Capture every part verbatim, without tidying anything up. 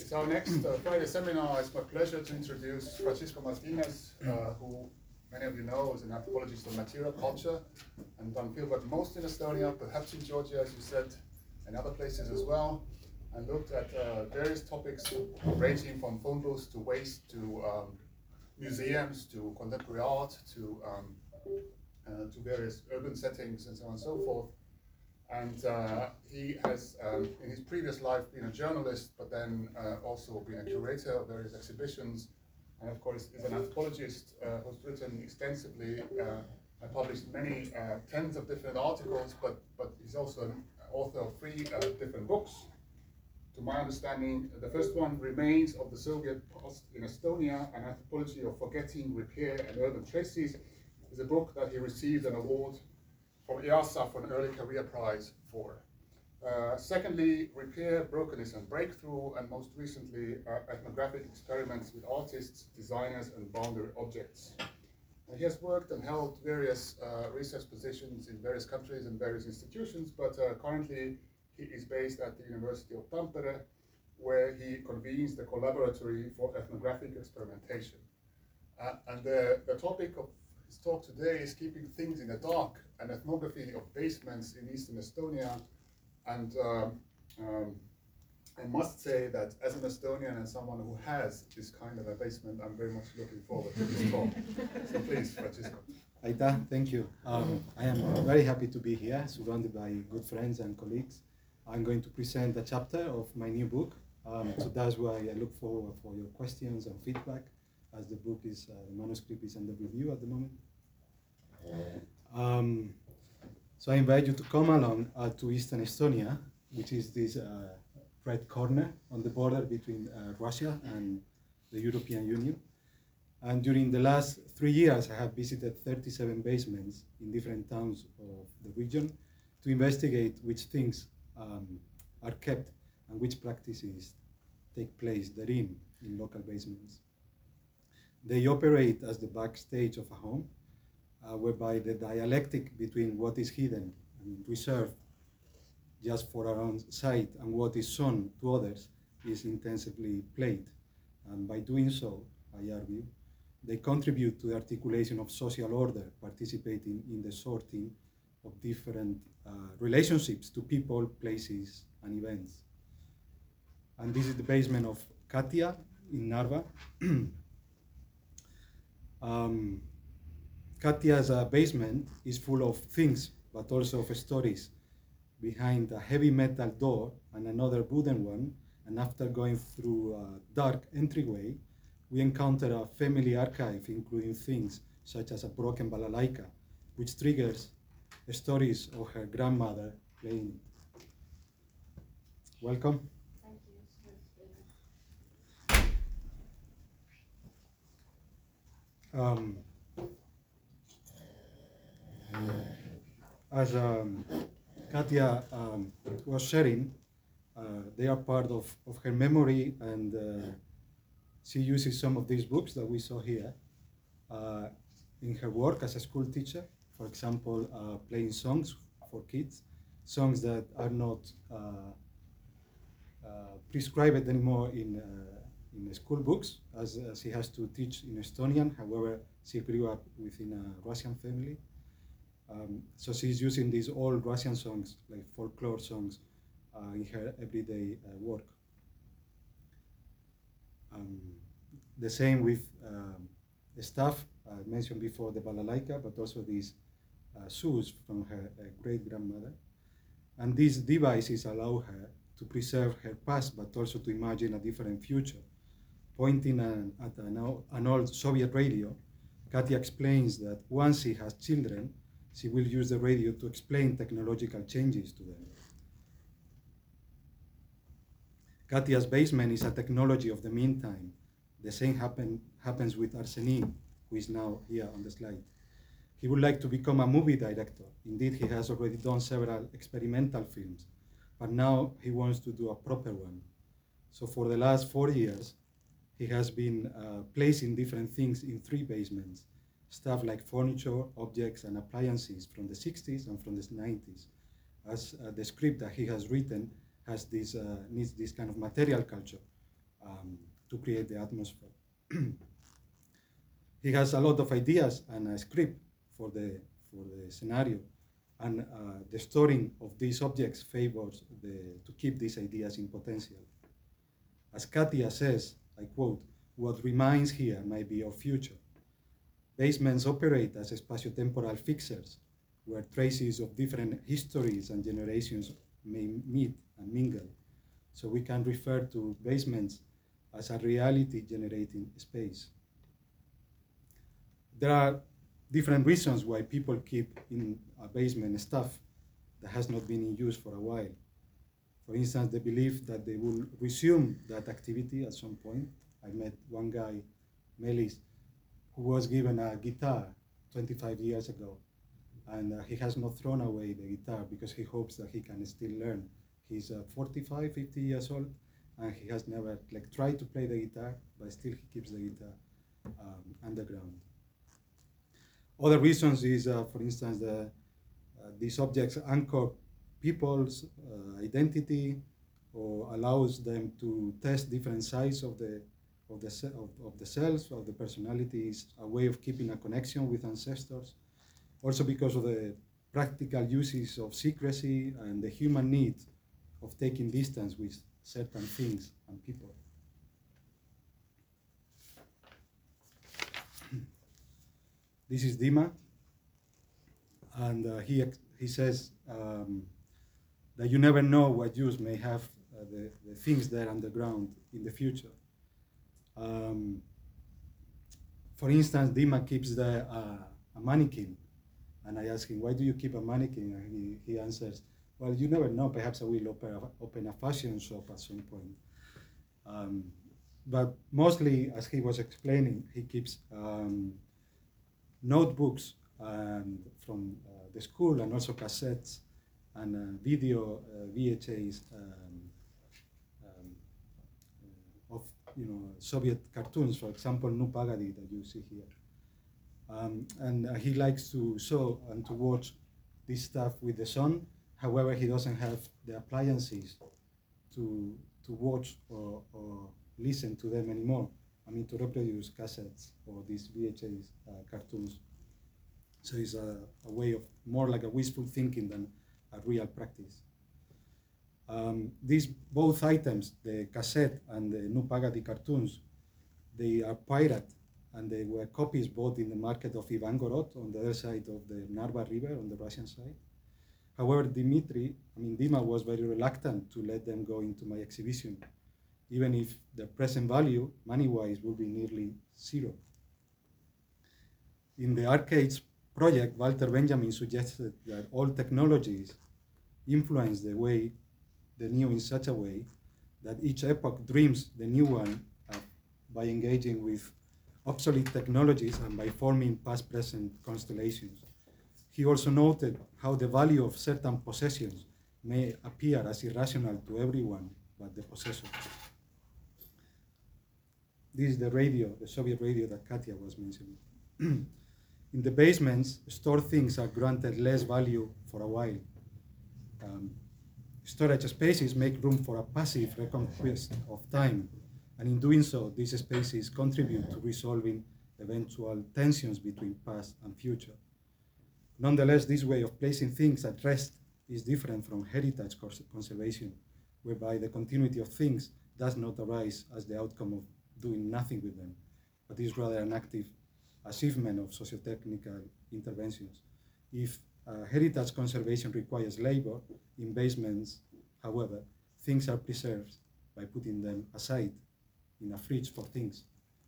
It's our next uh, Friday seminar. It's my pleasure to introduce Francisco Martinez, uh, who many of you know is an anthropologist of material culture and done fieldwork most in Estonia, perhaps in Georgia, as you said, and other places as well, and looked at uh, various topics ranging from phone booths to waste to um, museums to contemporary art to um, uh, to various urban settings and so on and so forth. And uh, he has, um, in his previous life, been a journalist, but then uh, also been a curator of various exhibitions, and of course is an anthropologist uh, who's written extensively uh, and published many uh, tens of different articles, but, but he's also an author of three uh, different books. To my understanding, the first one, Remains of the Soviet Past in Estonia, an anthropology of forgetting, repair, and urban traces, is a book that he received an award from E A S A for an early career prize for. Uh, secondly, Repair, Brokenness and Breakthrough, and most recently, uh, ethnographic experiments with artists, designers, and boundary objects. And he has worked and held various uh, research positions in various countries and various institutions, but uh, currently he is based at the University of Tampere, where he convenes the Collaboratory for Ethnographic Experimentation. Uh, and the, the topic of his talk today is keeping things in the dark, an ethnography of basements in eastern Estonia. And um, um, I must say that as an Estonian and someone who has this kind of a basement, I'm very much looking forward to this talk. So please, Francisco. Aita, thank you. Um, I am very happy to be here, surrounded by good friends and colleagues. I'm going to present a chapter of my new book. Um, so that's why I look forward for your questions and feedback, as the book is, uh, the manuscript is under review at the moment. Um, so I invite you to come along uh, to Eastern Estonia, which is this uh, red corner on the border between uh, Russia and the European Union. And during the last three years, I have visited thirty-seven basements in different towns of the region to investigate which things um, are kept and which practices take place therein in local basements. They operate as the backstage of a home, uh, whereby the dialectic between what is hidden and reserved just for our own sight and what is shown to others is intensively played. And by doing so, I argue, they contribute to the articulation of social order, participating in the sorting of different uh, relationships to people, places, and events. And this is the basement of Katia in Narva. um, Katia's uh, basement is full of things, but also of stories. Behind a heavy metal door and another wooden one, and after going through a dark entryway, we encounter a family archive, including things such as a broken balalaika, which triggers stories of her grandmother playing. Welcome. Thank you. Um, as um, Katia um, was sharing, uh, they are part of, of her memory, and uh, she uses some of these books that we saw here uh, in her work as a school teacher. For example, uh, playing songs for kids, songs that are not uh, uh, prescribed anymore in, uh, in the school books, as, as she has to teach in Estonian. However, she grew up within a Russian family. Um, so she's using these old Russian songs, like folklore songs, uh, in her everyday uh, work. Um, the same with um, the stuff I mentioned before, the balalaika, but also these uh, shoes from her uh, great-grandmother. And these devices allow her to preserve her past, but also to imagine a different future. Pointing an, at an, an old Soviet radio, Katia explains that once she has children, she will use the radio to explain technological changes to them. Katia's basement is a technology of the meantime. The same happen, happens with Arsenin, who is now here on the slide. He would like to become a movie director. Indeed, he has already done several experimental films, but now he wants to do a proper one. So for the last four years, he has been uh, placing different things in three basements, stuff like furniture, objects, and appliances from the sixties and from the nineties. As uh, the script that he has written has this, uh, needs this kind of material culture, uh, to create the atmosphere. He has a lot of ideas and a script for the, for the scenario, and uh, the storing of these objects favors the, to keep these ideas in potential. As Katia says, I quote, "What remains here might be our future." Basements operate as spatiotemporal fixers, where traces of different histories and generations may meet and mingle. So we can refer to basements as a reality-generating space. There are different reasons why people keep in a basement stuff that has not been in use for a while. For instance, they believe that they will resume that activity at some point. I met one guy, Melis, who was given a guitar twenty-five years ago, and uh, he has not thrown away the guitar because he hopes that he can still learn. He's uh, forty-five, fifty years old, and he has never like tried to play the guitar, but still he keeps the guitar um, underground. Other reasons is, uh, for instance, the, uh, these objects anchor people's uh, identity, or allows them to test different sides of the of the of, of the selves, of the personalities, a way of keeping a connection with ancestors. Also because of the practical uses of secrecy and the human need of taking distance with certain things and people. This is Dima, and uh, he, he says um, that you never know what use may have uh, the, the things there underground in the future. Um, for instance, Dima keeps the, uh, a mannequin, and I ask him, why do you keep a mannequin? And he, he answers, well, you never know, perhaps I will open a, open a fashion shop at some point. Um, but mostly, as he was explaining, he keeps um, notebooks and from uh, the school, and also cassettes and uh, video uh, V H As um, um, uh, of you know Soviet cartoons, for example, Nu Pagadi that you see here. Um, and uh, he likes to show and to watch this stuff with the son. However, he doesn't have the appliances to to watch or, or listen to them anymore. I mean, to reproduce cassettes or these V H As uh, cartoons. So it's a, a way of more like a wishful thinking than a real practice. Um, these both items, the cassette and the Nu Pagadi cartoons, they are pirate, and they were copies bought in the market of Ivangorod on the other side of the Narva River on the Russian side. However, Dimitri, I mean Dima, was very reluctant to let them go into my exhibition, even if the present value, money-wise, would be nearly zero. In the Arcades project, Walter Benjamin suggested that all technologies influence the way, the new in such a way that each epoch dreams the new one uh, by engaging with obsolete technologies and by forming past-present constellations. He also noted how the value of certain possessions may appear as irrational to everyone but the possessor. This is the radio, the Soviet radio that Katia was mentioning. In the basements, stored things are granted less value for a while. Um, storage spaces make room for a passive reconquest of time, and in doing so, these spaces contribute to resolving eventual tensions between past and future. Nonetheless, this way of placing things at rest is different from heritage conservation, whereby the continuity of things does not arise as the outcome of doing nothing with them, but is rather an active achievement of socio-technical interventions. If uh, heritage conservation requires labor, in basements, however, things are preserved by putting them aside in a fridge for things.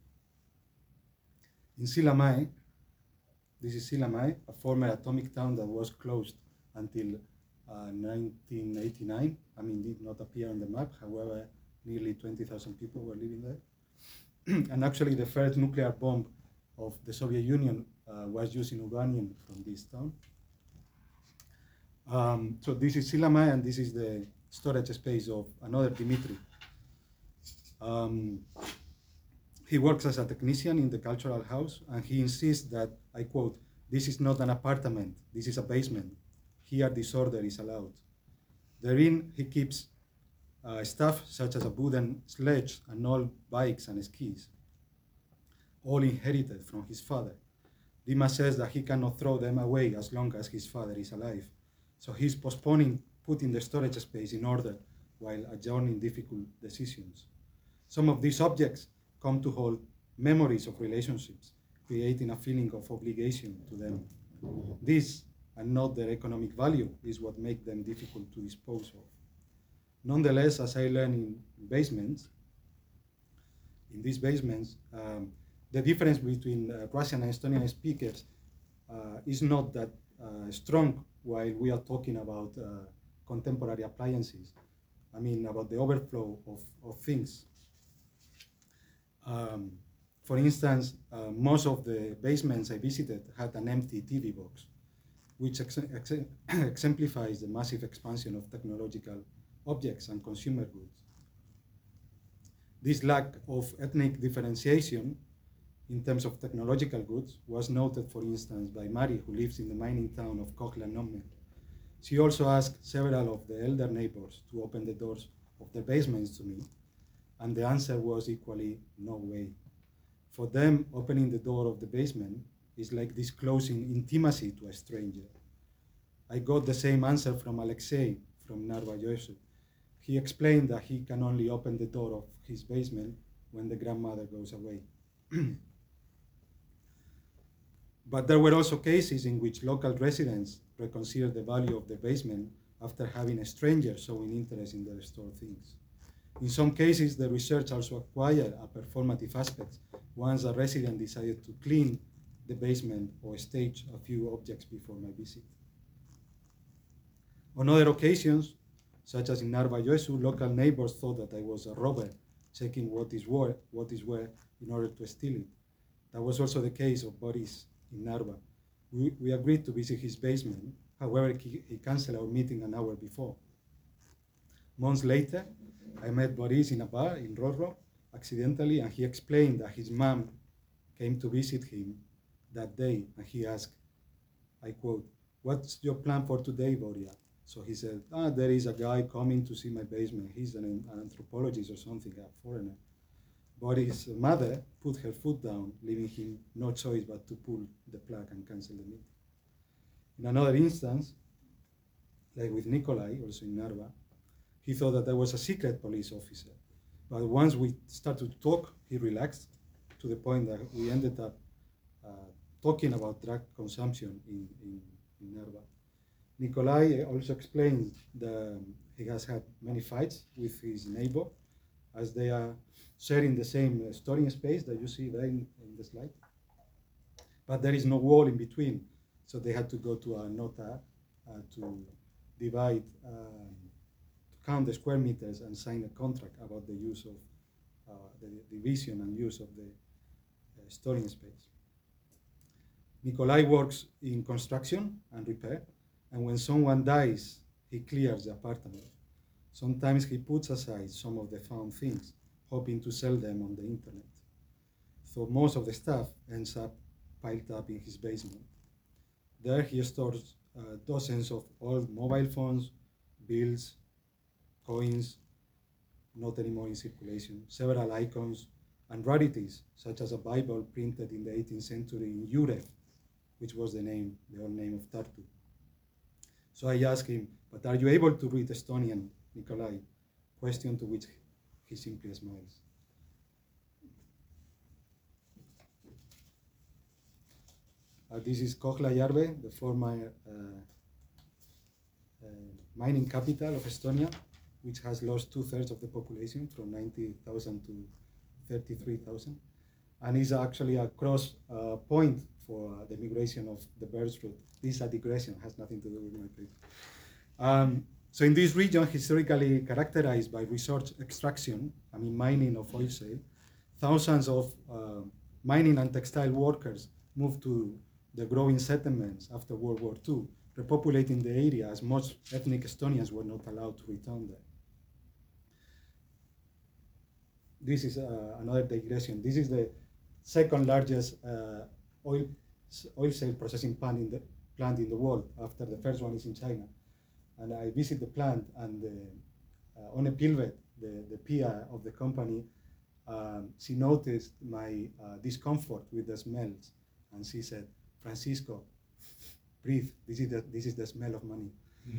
In Silamai, this is Silamai, a former atomic town that was closed until uh, nineteen eighty-nine. I mean, did not appear on the map. However, nearly twenty thousand people were living there. And actually, the first nuclear bomb of the Soviet Union uh, was using uranium from this town. Um, so this is Silamai, and this is the storage space of another Dimitri. Um, he works as a technician in the cultural house, and he insists that, I quote, "This is not an apartment, this is a basement. Here disorder is allowed." Therein, he keeps uh, stuff such as a wooden sledge and old bikes and skis, all inherited from his father. Dimas says that he cannot throw them away as long as his father is alive. So he's postponing putting the storage space in order while adjourning difficult decisions. Some of these objects come to hold memories of relationships, creating a feeling of obligation to them. This, and not their economic value, is what makes them difficult to dispose of. Nonetheless, as I learned in basements, in these basements, um, the difference between uh, Russian and Estonian speakers uh, is not that uh, strong while we are talking about uh, contemporary appliances. I mean, about the overflow of, of things. Um, for instance, uh, most of the basements I visited had an empty T V box, which ex ex exemplifies the massive expansion of technological objects and consumer goods. This lack of ethnic differentiation in terms of technological goods was noted, for instance, by Mari, who lives in the mining town of Kohtla-Nõmme. She also asked several of the elder neighbors to open the doors of their basements to me, and the answer was equally no way. For them, opening the door of the basement is like disclosing intimacy to a stranger. I got the same answer from Alexei from Narva-Jõesuu. He explained that he can only open the door of his basement when the grandmother goes away. But there were also cases in which local residents reconsidered the value of the basement after having a stranger showing interest in their stored things. In some cases, the research also acquired a performative aspect once a resident decided to clean the basement or stage a few objects before my visit. On other occasions, such as in Narva-Jõesuu, local neighbors thought that I was a robber checking what is where, what is where in order to steal it. That was also the case of Boris in Narva. We, we agreed to visit his basement. However, he, he canceled our meeting an hour before. Months later, I met Boris in a bar in Rorro accidentally, and he explained that his mom came to visit him that day, and he asked, I quote, "What's your plan for today, Boria?" So he said, ah, there is a guy coming to see my basement. He's an, an anthropologist or something, a foreigner. Boris' mother put her foot down, leaving him no choice but to pull the plug and cancel the meeting. In another instance, like with Nikolai, also in Narva, he thought that I was a secret police officer. But once we started to talk, he relaxed to the point that we ended up uh, talking about drug consumption in, in, in Narva. Nikolai also explained that he has had many fights with his neighbor as they are sharing the same uh, storing space that you see there in, in the slide. But there is no wall in between, so they had to go to a nota uh, to divide, um, to count the square meters and sign a contract about the use of uh, the division and use of the uh, storing space. Nikolai works in construction and repair, and when someone dies, he clears the apartment. Sometimes he puts aside some of the found things, hoping to sell them on the internet. So most of the stuff ends up piled up in his basement. There he stores uh, dozens of old mobile phones, bills, coins, not anymore in circulation, several icons, and rarities, such as a Bible printed in the eighteenth century in Jurev, which was the name, the old name of Tartu. So I asked him, but are you able to read Estonian, Nikolai? Question to which he simply smiles. Uh, this is Kohtla-Järve, the former uh, uh, mining capital of Estonia, which has lost two-thirds of the population, from ninety thousand to thirty-three thousand, and is actually a cross uh, point for uh, the migration of the birds route. This is a digression, has nothing to do with my paper. Um, so in this region, historically characterized by resource extraction, I mean mining of oil shale, thousands of uh, mining and textile workers moved to the growing settlements after World War Two, repopulating the area as most ethnic Estonians were not allowed to return there. This is uh, another digression. This is the second largest uh, oil, oil shale processing plant in, the, plant in the world, after the first one is in China. And I visit the plant, and the uh, uh, One Pilvet, the, the P I of the company, um, she noticed my uh, discomfort with the smells, and she said, Francisco, breathe, this is the, this is the smell of money.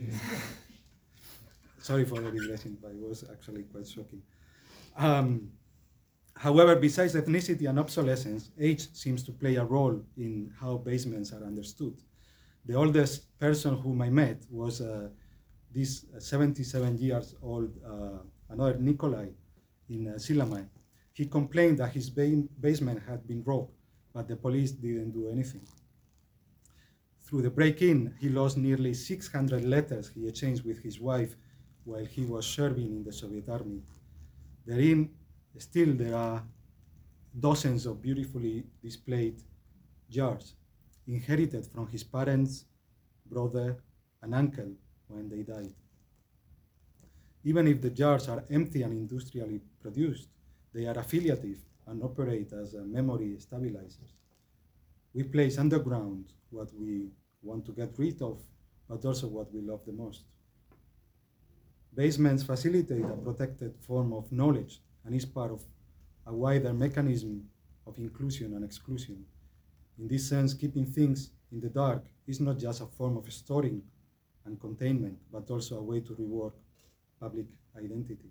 Sorry for the digression, but it was actually quite shocking. Um, however, besides ethnicity and obsolescence, age seems to play a role in how basements are understood. The oldest person whom I met was uh, this seventy-seven years old, uh, another Nikolai in uh, Silamai. He complained that his ba basement had been robbed, but the police didn't do anything. Through the break-in, he lost nearly six hundred letters he exchanged with his wife while he was serving in the Soviet army. Therein, still there are dozens of beautifully displayed jars inherited from his parents, brother, and uncle when they died. Even if the jars are empty and industrially produced, they are affiliative and operate as memory stabilizers. We place underground what we want to get rid of, but also what we love the most. Basements facilitate a protected form of knowledge and is part of a wider mechanism of inclusion and exclusion. In this sense, keeping things in the dark is not just a form of storing and containment, but also a way to rework public identity.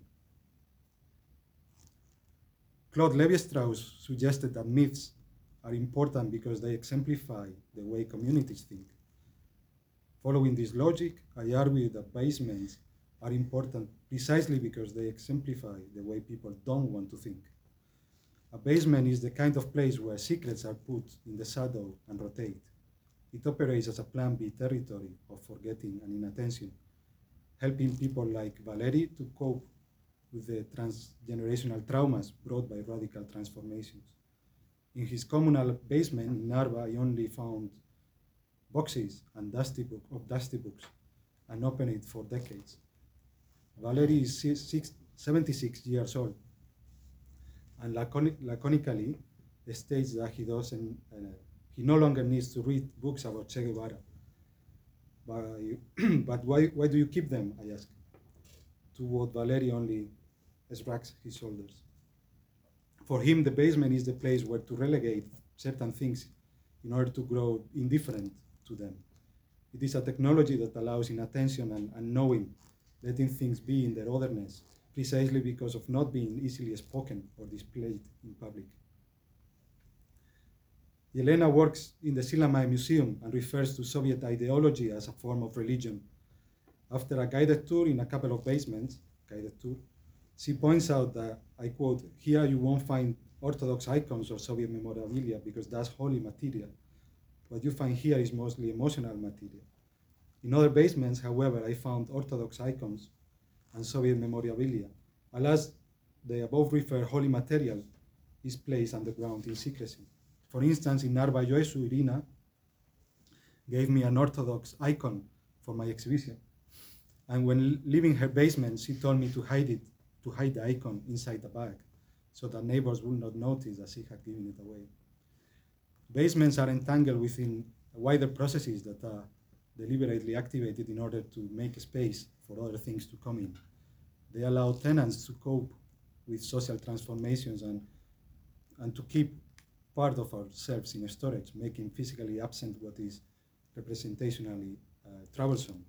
Claude Lévi-Strauss suggested that myths are important because they exemplify the way communities think. Following this logic, I argue that basements are important precisely because they exemplify the way people don't want to think. A basement is the kind of place where secrets are put in the shadow and rotate. It operates as a plan B territory of forgetting and inattention, helping people like Valery to cope with the transgenerational traumas brought by radical transformations. In his communal basement in Narva, I only found boxes and dusty book, of dusty books and opened it for decades. Valery is six, seventy-six years old and laconic, laconically states that he doesn't, uh, he no longer needs to read books about Che Guevara. But, but why, why do you keep them, I asked, to what Valery only shrugs his shoulders. For him, the basement is the place where to relegate certain things in order to grow indifferent to them. It is a technology that allows inattention and, and knowing, letting things be in their otherness, precisely because of not being easily spoken or displayed in public. Yelena works in the Silamai Museum and refers to Soviet ideology as a form of religion. After a guided tour in a couple of basements, guided tour, she points out that, I quote, "Here you won't find Orthodox icons or Soviet memorabilia because that's holy material. What you find here is mostly emotional material. In other basements, however, I found Orthodox icons and Soviet memorabilia. Alas, the above referred holy material is placed underground in secrecy. For instance, in Narva, Joesu Irina gave me an Orthodox icon for my exhibition. And when leaving her basement, she told me to hide it, to hide the icon inside the bag, so that neighbors would not notice that she had given it away. Basements are entangled within wider processes that are deliberately activated in order to make space for other things to come in. They allow tenants to cope with social transformations and, and to keep part of ourselves in storage, making physically absent what is representationally uh, troublesome.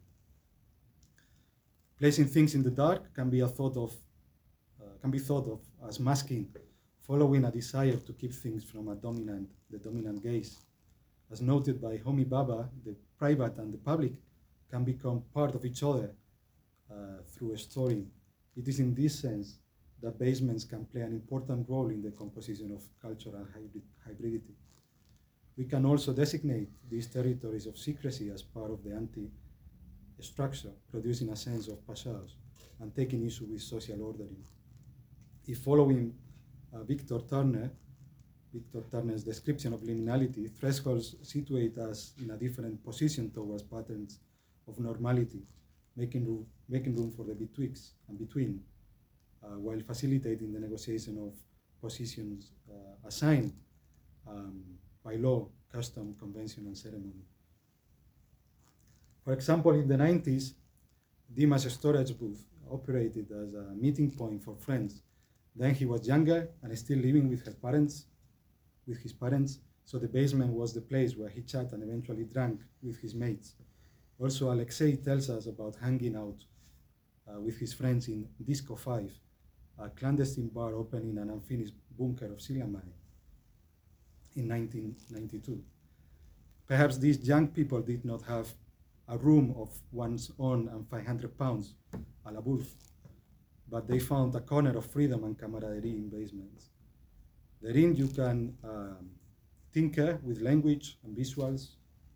Placing things in the dark can be a thought of, uh, can be thought of as masking, following a desire to keep things from a dominant, the dominant gaze. As noted by Homi Bhabha, the private and the public can become part of each other uh, through storing. It is in this sense that basements can play an important role in the composition of cultural hybrid, hybridity. We can also designate these territories of secrecy as part of the anti-structure, producing a sense of passage and taking issue with social ordering. If following uh, Victor Turner, Victor Turner's description of liminality, thresholds situate us in a different position towards patterns of normality, making room, making room for the betwixt and between, uh, while facilitating the negotiation of positions uh, assigned um, by law, custom, convention, and ceremony. For example, in the nineties, Dima's storage booth operated as a meeting point for friends. Then he was younger and still living with her parents, with his parents, so the basement was the place where he chatted and eventually drank with his mates. Also, Alexei tells us about hanging out uh, with his friends in Disco five, a clandestine bar open in an unfinished bunker of Syrian mine in nineteen ninety-two. Perhaps these young people did not have a room of one's own and five hundred pounds a la Wolf, but they found a corner of freedom and camaraderie in basements. Therein you can um, tinker with language and visuals,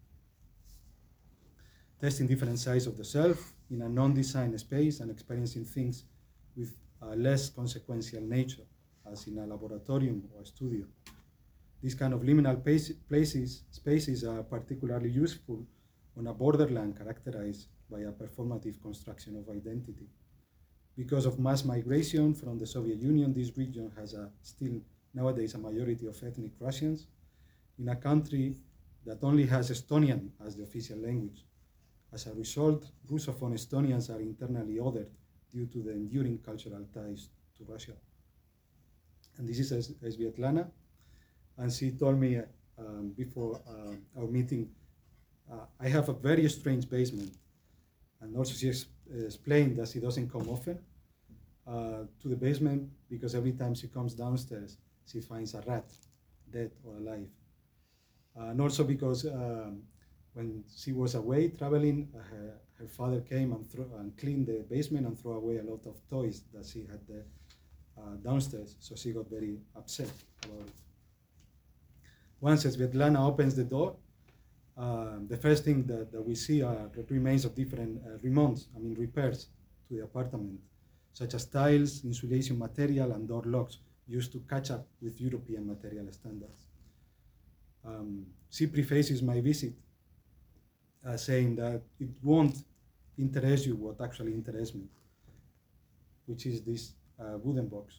testing different sides of the self in a non-designed space and experiencing things with a less consequential nature, as in a laboratorium or a studio. These kind of liminal places, spaces are particularly useful on a borderland characterized by a performative construction of identity. Because of mass migration from the Soviet Union, this region has a, still nowadays a majority of ethnic Russians in a country that only has Estonian as the official language. As a result, Russophone Estonians are internally othered due to the enduring cultural ties to Russia. And this is Svetlana, and she told me um, before uh, our meeting, uh, I have a very strange basement. And also she ex explained that she doesn't come often uh, to the basement because every time she comes downstairs, she finds a rat, dead or alive. Uh, and also because um, when she was away traveling, uh, her, her father came and, throw, and cleaned the basement and threw away a lot of toys that she had there uh, downstairs, so she got very upset about it. Once Svetlana opens the door, uh, the first thing that, that we see are the remains of different uh, remonts, I mean repairs to the apartment, such as tiles, insulation material, and door locks used to catch up with European material standards. Um, she prefaces my visit uh, saying that it won't interest you what actually interests me, which is this uh, wooden box.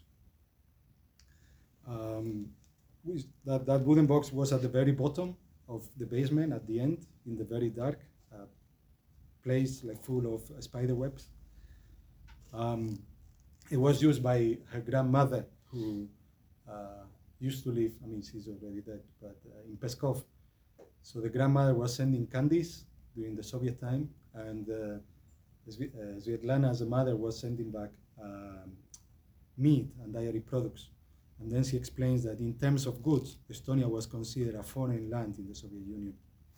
Um, that, that wooden box was at the very bottom of the basement, at the end, in the very dark uh, place, like full of uh, spider webs. Um, it was used by her grandmother, who uh, used to live, I mean, she's already dead, but uh, in Peskov. So the grandmother was sending candies during the Soviet time, and uh, Svetlana, as a mother, was sending back um, meat and dairy products. And then she explains that in terms of goods, Estonia was considered a foreign land in the Soviet Union.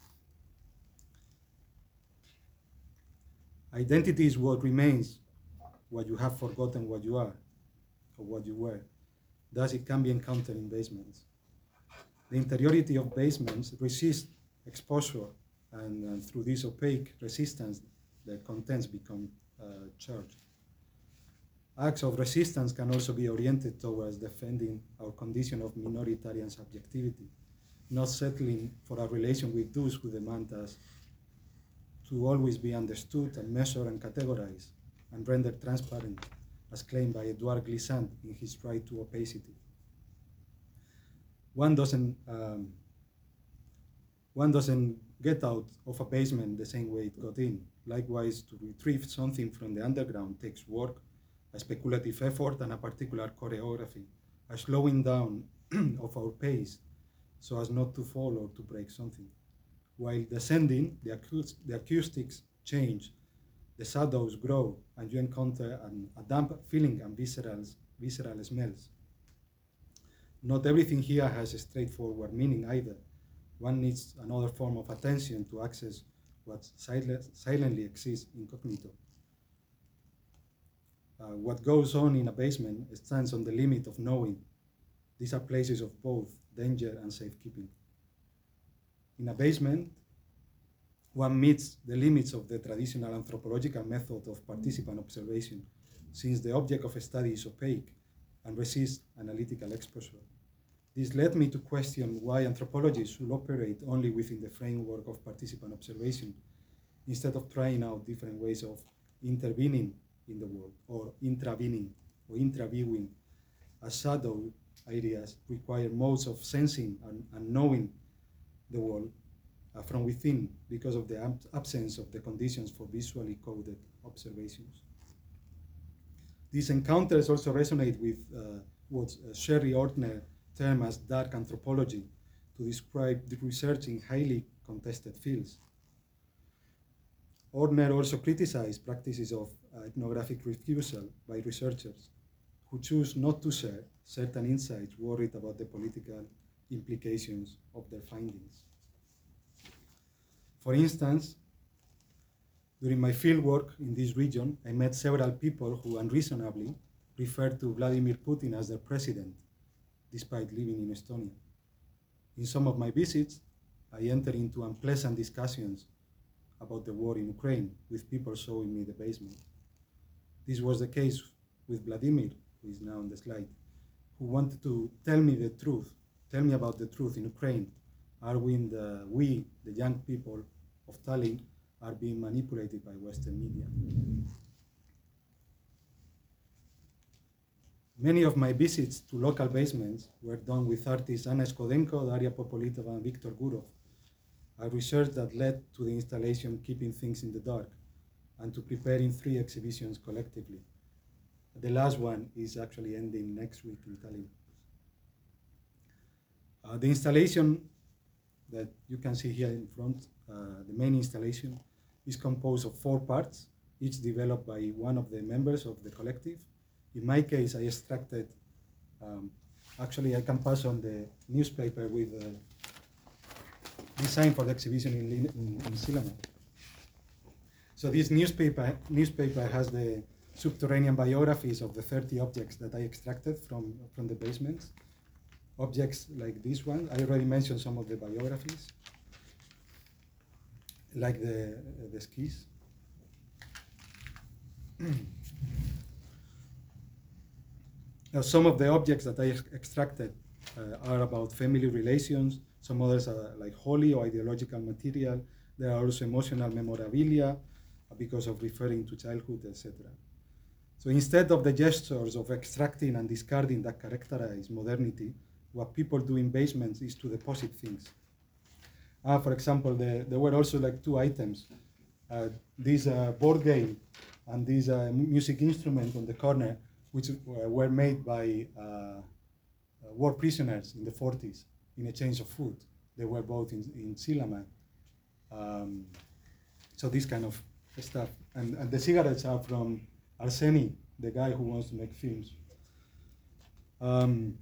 Identity is what remains, what you have forgotten what you are, or what you were. Thus, it can be encountered in basements. The interiority of basements resists exposure, and, and through this opaque resistance, their contents become uh, charged. Acts of resistance can also be oriented towards defending our condition of minoritarian subjectivity, not settling for a relation with those who demand us to always be understood and measured and categorized and rendered transparent, as claimed by Edouard Glissant in his Right to Opacity. One doesn't, um, one doesn't get out of a basement the same way it got in. Likewise, to retrieve something from the underground takes work, a speculative effort, and a particular choreography, a slowing down of our pace so as not to fall or to break something. While descending, the, acoust the acoustics change, the shadows grow, and you encounter an, a damp feeling and visceral, visceral smells. Not everything here has a straightforward meaning either. One needs another form of attention to access what sil silently exists incognito. Uh, what goes on in a basement stands on the limit of knowing. These are places of both danger and safekeeping. In a basement, one meets the limits of the traditional anthropological method of participant observation, since the object of study is opaque and resists analytical exposure. This led me to question why anthropologists should operate only within the framework of participant observation, instead of trying out different ways of intervening in the world, or intravening, or intraviewing, as shadow areas require modes of sensing and, and knowing the world uh, from within because of the absence of the conditions for visually coded observations. These encounters also resonate with uh, what uh, Sherry Ortner termed as dark anthropology to describe the research in highly contested fields. Ortner also criticized practices of uh, ethnographic refusal by researchers who choose not to share certain insights worried about the political implications of their findings. For instance, during my fieldwork in this region, I met several people who unreasonably referred to Vladimir Putin as their president, despite living in Estonia. In some of my visits, I entered into unpleasant discussions about the war in Ukraine, with people showing me the basement. This was the case with Vladimir, who is now on the slide, who wanted to tell me the truth, tell me about the truth in Ukraine. Are we, in the, we, the young people of Tallinn, are being manipulated by Western media? Many of my visits to local basements were done with artists Anna Skodenko, Daria Popolitova, and Viktor Gurov, a research that led to the installation Keeping Things in the Dark and to preparing three exhibitions collectively. The last one is actually ending next week in Tallinn. Uh, the installation that you can see here in front, uh, the main installation, is composed of four parts, each developed by one of the members of the collective. In my case, I extracted, um, actually I can pass on the newspaper with the design for the exhibition in, in, in Sillamäe. So this newspaper, newspaper has the subterranean biographies of the thirty objects that I extracted from, from the basements. Objects like this one, I already mentioned some of the biographies, like the, the skis. Now, some of the objects that I ex extracted uh, are about family relations. Some others are like holy or ideological material. There are also emotional memorabilia uh, because of referring to childhood, et cetera. So instead of the gestures of extracting and discarding that characterize modernity, what people do in basements is to deposit things. Uh, for example, the, there were also like two items. Uh, this uh, board game and this uh, music instrument on the corner, which uh, were made by uh, uh, war prisoners in the forties in exchange of food. They were both in, in Sillamäe. Um, so this kind of stuff. And, and the cigarettes are from Arseni, the guy who wants to make films. Um,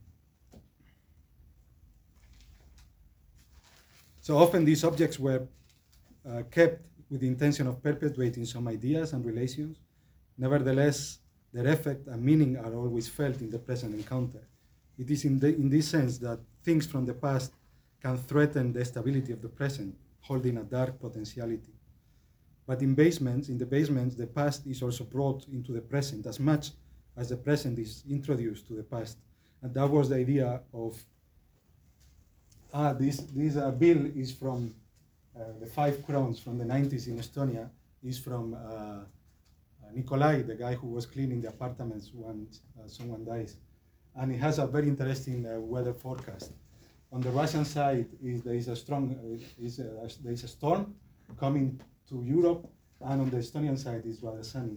so often these objects were uh, kept with the intention of perpetuating some ideas and relations. Nevertheless, their effect and meaning are always felt in the present encounter. It is in, the, in this sense that things from the past can threaten the stability of the present, holding a dark potentiality. But in basements, in the basements, the past is also brought into the present as much as the present is introduced to the past. And that was the idea of, ah, this, this uh, bill is from uh, the five crowns from the nineties in Estonia, is from uh, Nikolai, the guy who was cleaning the apartments when uh, someone dies. And it has a very interesting uh, weather forecast. On the Russian side, is there is a strong, uh, is a, there is a storm coming to Europe, and on the Estonian side is rather sunny.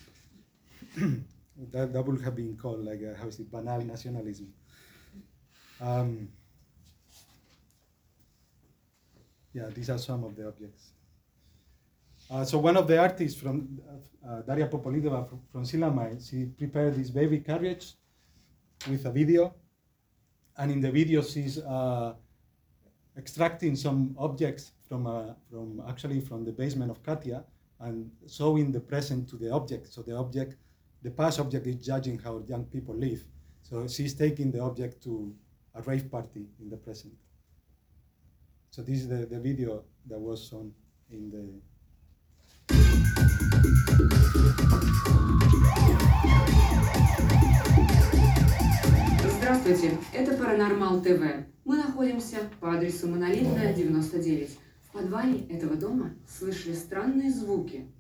that, that would have been called like, a, how is it, banal nationalism. Um, yeah, these are some of the objects. Uh, so one of the artists from uh, Daria Popolitova from, from Sillamäe, she prepared this baby carriage with a video, and in the video she's uh, extracting some objects from, uh, from actually from the basement of Katja and showing the present to the object. So the object, the past object is judging how young people live. So she's taking the object to a rave party in the present. So this is the, the video that was shown in the Здравствуйте, это Паранормал ТВ. Мы находимся по адресу Монолитная, девяносто девять. В подвале этого дома слышали странные звуки.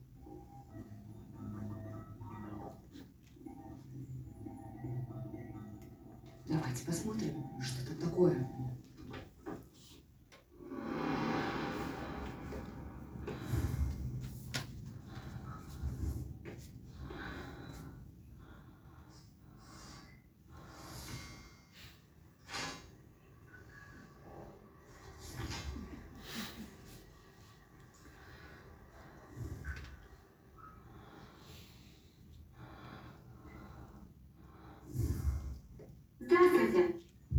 Давайте посмотрим, что тут такое. Здравствуйте.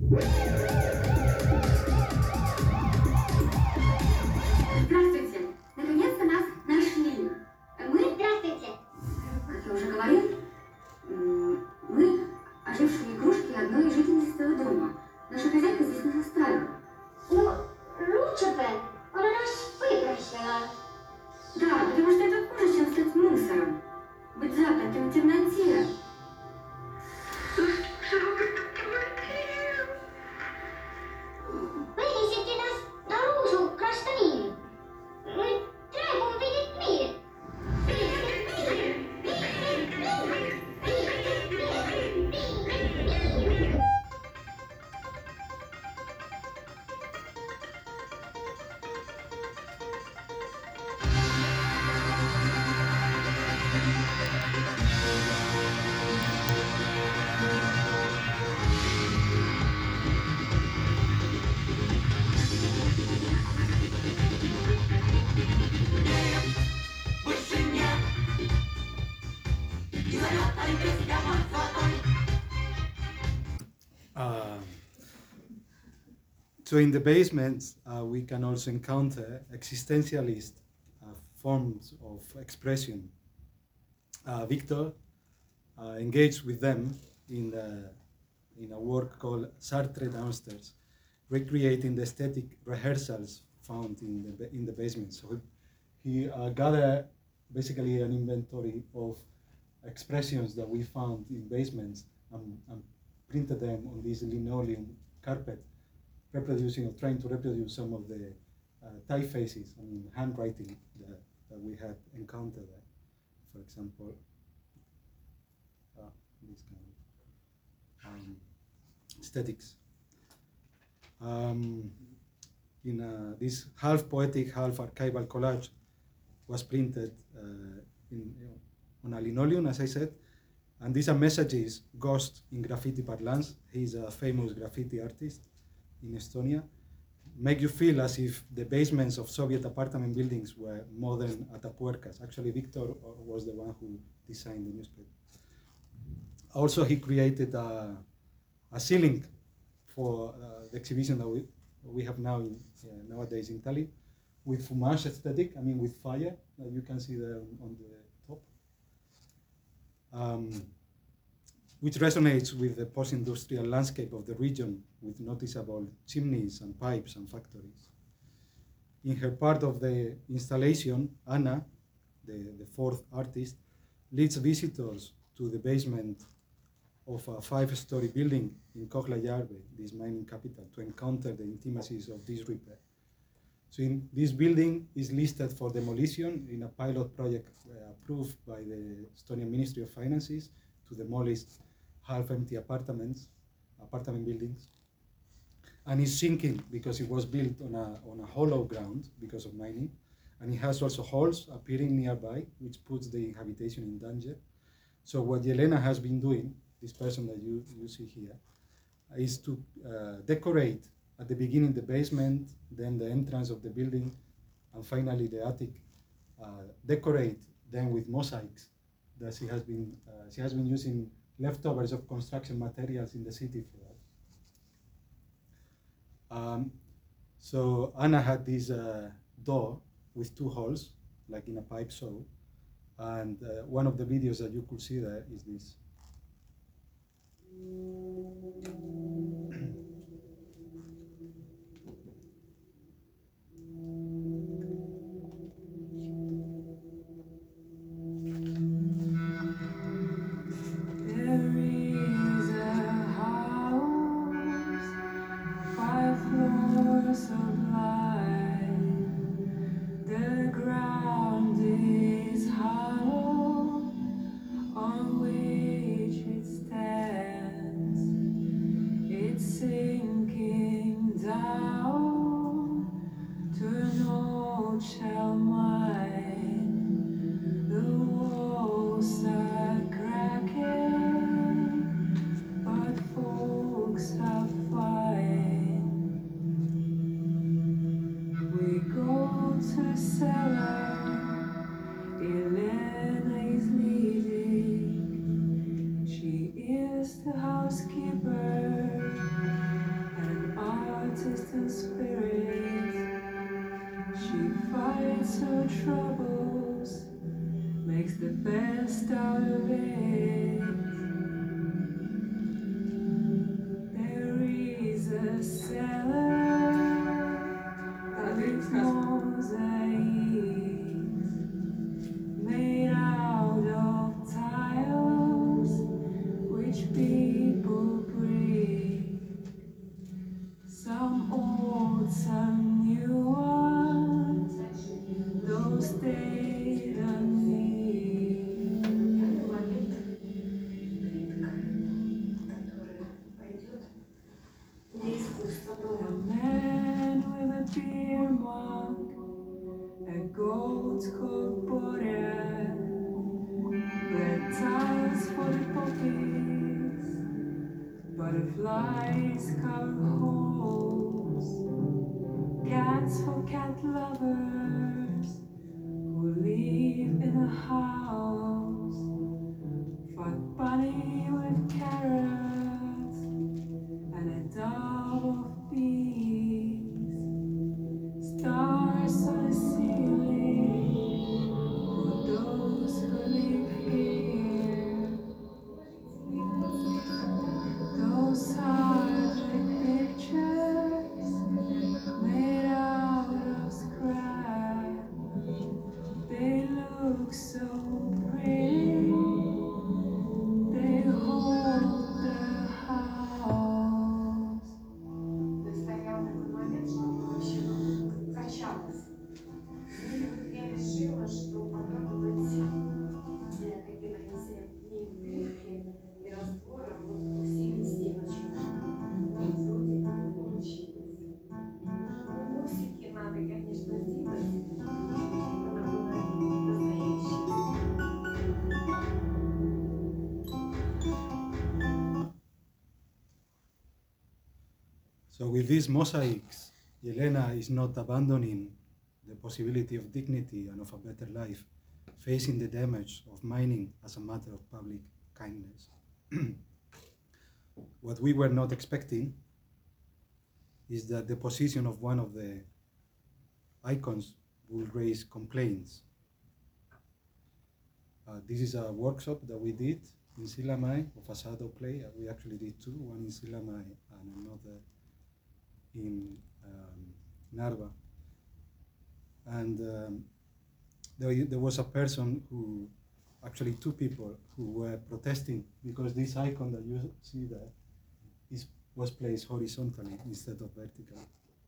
Здравствуйте. Наконец-то нас нашли. Мы... Здравствуйте. Как я уже говорил, м, мы ожившие игрушки одной из жительниц этого дома. Наша хозяйка здесь нас оставила. Ну, лучше бы она нас выбросила. Да, потому что это хуже, чем стать мусором. Быть запертым в темноте. Вынесите нас наружу, к Раштамину. Мы требуем увидеть мир. Uh, so in the basements, uh, we can also encounter existentialist uh, forms of expression. Uh, Victor uh, engaged with them in, uh, in a work called Sartre Downstairs, recreating the aesthetic rehearsals found in the, ba- in the basement. So he, he uh, gathered basically an inventory of expressions that we found in basements and, and printed them on this linoleum carpet, reproducing or trying to reproduce some of the uh, typefaces, I mean handwriting that, that we had encountered there. For example, uh, this kind of um, aesthetics. Um, in uh, this half poetic, half archival collage was printed uh, in, you know, on a linoleum, as I said, and these are messages Ghost in Graffiti Parlance. He's a famous graffiti artist in Estonia. Make you feel as if the basements of Soviet apartment buildings were modern atapuercas. Actually, Victor was the one who designed the newspaper. Also, he created a, a ceiling for uh, the exhibition that we, we have now in, uh, nowadays in Tallinn, with fumage aesthetic, I mean with fire, that you can see there on, on the top. Um, which resonates with the post-industrial landscape of the region, with noticeable chimneys and pipes and factories. In her part of the installation, Anna, the, the fourth artist, leads visitors to the basement of a five-story building in Kohtla-Järve, this mining capital, to encounter the intimacies of this repair. So in, this building is listed for demolition in a pilot project uh, approved by the Estonian Ministry of Finances to demolish half-empty apartments, apartment buildings. And it's sinking because it was built on a, on a hollow ground because of mining. And it has also holes appearing nearby, which puts the habitation in danger. So what Yelena has been doing, this person that you, you see here, is to uh, decorate at the beginning the basement, then the entrance of the building, and finally the attic. Uh, decorate them with mosaics that she has been uh, she has been using leftovers of construction materials in the city for that. Um, so Anna had this uh, door with two holes, like in a pipe saw, and uh, one of the videos that you could see there is this. Elena is leading. She is the housekeeper. best out of it. There is a cellar with mosaics made out of tiles which people bring. Some old, some new ones, those stayed unneat. A man with a beer mug, a goat corporeal, red tiles for the poppies, butterflies cover holes, cats for cat lovers who live in a house, fat bunny with carrots and a dove of bees, stars on the ceiling for those who live here. Those are the pictures made out of scrap. They look so pretty. They hold the house. Стоял такой момент, что вообще качалось. И я решила, что попробовать каким-то семейным и раствором вот усилить стеночку. Вот вроде как получилось. Ну, мусики надо, конечно, сделать, чтобы она была настоящей. So with these mosaics, Yelena is not abandoning the possibility of dignity and of a better life, facing the damage of mining as a matter of public kindness. What we were not expecting is that the position of one of the icons will raise complaints. Uh, this is a workshop that we did in Silamai of a shadow play. Uh, we actually did two, one in Silamai and another in um, Narva. And um, there, there was a person who, actually two people, who were protesting because this icon that you see there is, was placed horizontally instead of vertically.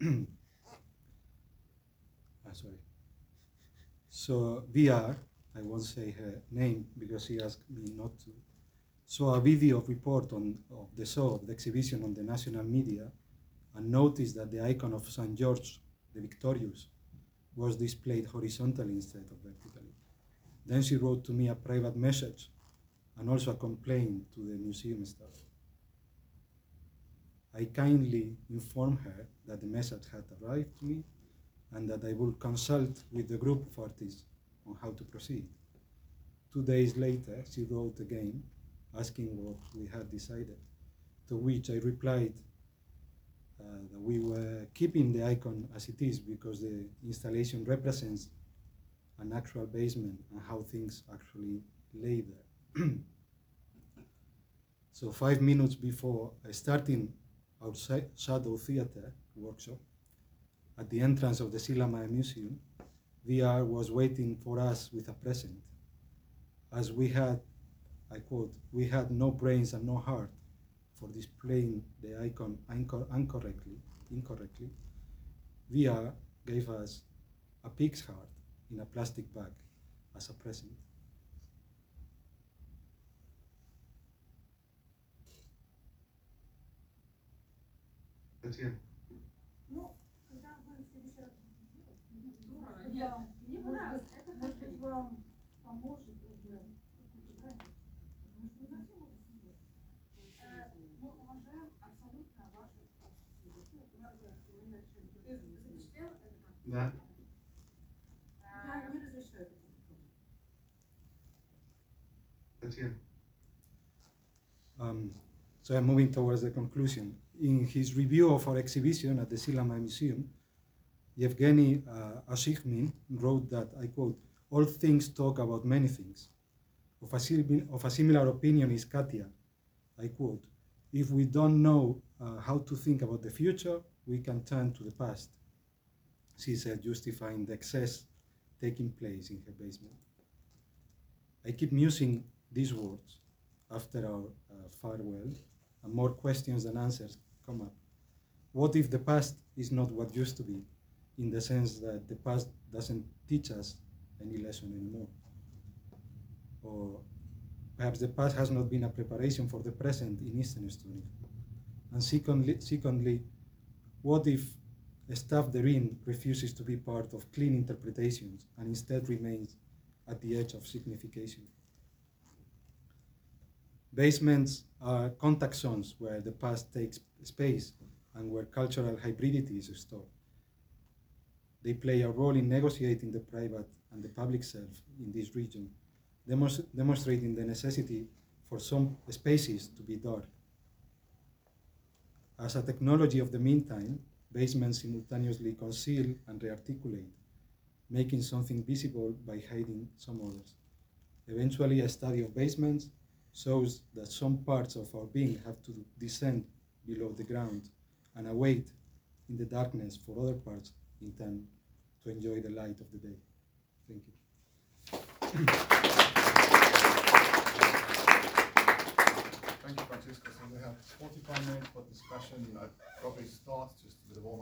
ah, sorry. So V R, I won't say her name because she asked me not to, saw a video report on, of the show, of the exhibition on the national media, and noticed that the icon of Saint George, the Victorious, was displayed horizontally instead of vertically. Then she wrote to me a private message and also a complaint to the museum staff. I kindly informed her that the message had arrived to me and that I would consult with the group of artists on how to proceed. Two days later, she wrote again, asking what we had decided, to which I replied uh, that we were keeping the icon as it is because the installation represents an actual basement and how things actually lay there. So five minutes before starting our shadow theater workshop, at the entrance of the Silamai Museum, V R was waiting for us with a present. As we had, I quote, we had no brains and no heart for displaying the icon incorrectly, incorrectly, V R gave us a pig's heart in a plastic bag as a present. Татьяна. Ну, когда вы в следующий раз здорово, мне понравилось, это, может быть, вам поможет уже утекать, потому что не совсем это себе. Мы уважаем абсолютно ваши Ты запечатлел это? Да. Я не разрешаю это. Татьяна. Um, so I'm moving towards the conclusion. In his review of our exhibition at the Silamai Museum, Yevgeny uh, Ashikhmin wrote that, I quote, all things talk about many things. Of a, sil- of a similar opinion is Katia. I quote, "If we don't know uh, how to think about the future, we can turn to the past," she said, justifying the excess taking place in her basement. I keep musing these words after our uh, farewell, and more questions than answers come up. What if the past is not what used to be, in the sense that the past doesn't teach us any lesson anymore? Or perhaps the past has not been a preparation for the present in Eastern Estonia. And secondly, secondly, what if Staff therein refuses to be part of clean interpretations and instead remains at the edge of signification? Basements are contact zones where the past takes space and where cultural hybridity is stored. They play a role in negotiating the private and the public self in this region, demos- demonstrating the necessity for some spaces to be dark. As a technology of the meantime, basements simultaneously conceal and rearticulate, making something visible by hiding some others. Eventually, a study of basements shows that some parts of our being have to descend below the ground and await in the darkness for other parts in time to enjoy the light of the day. Thank you. Thank you, Francisco. So we have forty-five minutes for discussion. I'd probably start just with a warm